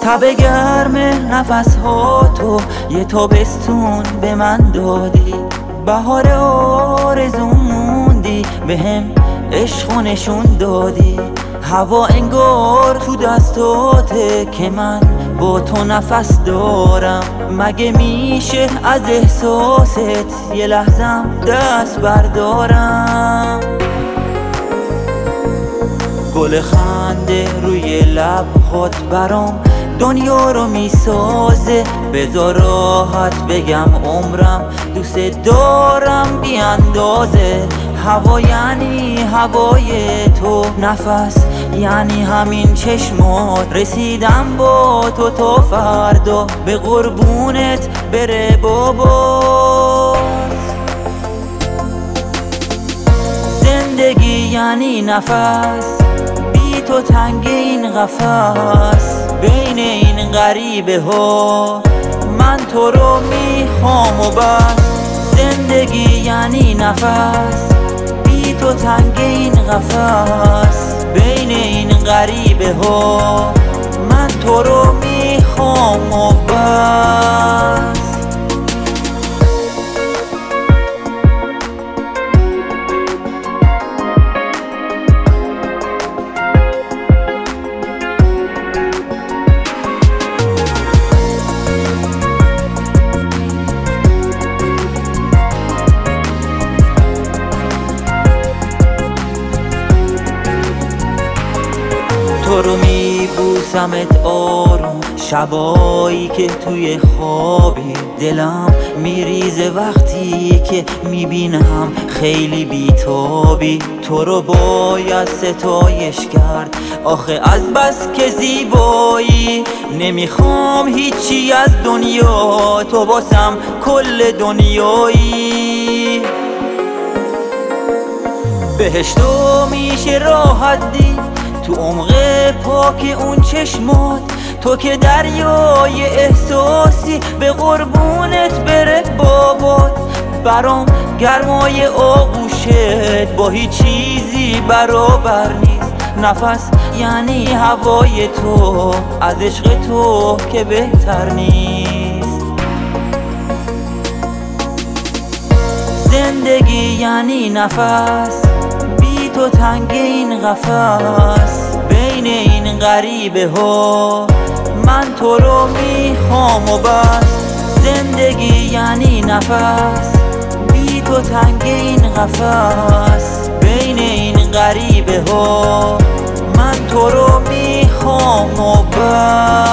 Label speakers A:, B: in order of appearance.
A: تب گرم نفس ها تو یه تابستون به من دادی، بهار آرزوم موندی بهم عشق و نشون دادی. هوا انگار تو دستاته که من با تو نفس دارم، مگه میشه از احساست یه لحظم دست بردارم؟ گل خنده روی لبهات برام دنیا رو میسازه، بذار راحت بگم عمرم دوست دارم بی اندازه. هوا یعنی هوای تو، نفس یعنی همین چشمات، رسیدم با تو تا فردا به قربونت بره بابا. زندگی یعنی نفس، بی تو تنگ این قفس، بین این غریبه ها من تو رو میخوام و بس. زندگی یعنی نفس، بی تو تنگ این قفس، بین این غریبه ها من تو رو میخوام و بس. تو رو میبوسمت آروم، شبایی که توی خوابی دلم میریزه وقتی که میبینم خیلی بیتابی. تو رو باید ستایش کرد آخه از بس که زیبایی، نمیخوام هیچی از دنیا، تو واسم کل دنیایی. بهشتو میشه راحت دید تو عمق پاک اون چشمات، تو که دریای احساسی به قربونت بره بابات. برام گرمای آغوشت با هیچ چیزی برابر نیست، نفس یعنی هوای تو، از عشق تو که بهتر نیست. زندگی یعنی نفس، بی تو تنگ این قفس، بین این غریبه ها من تو رو میخوام و بس. زندگی یعنی نفس، بی تو تنگ این قفس، بین این غریبه ها من تو رو میخوام و بس.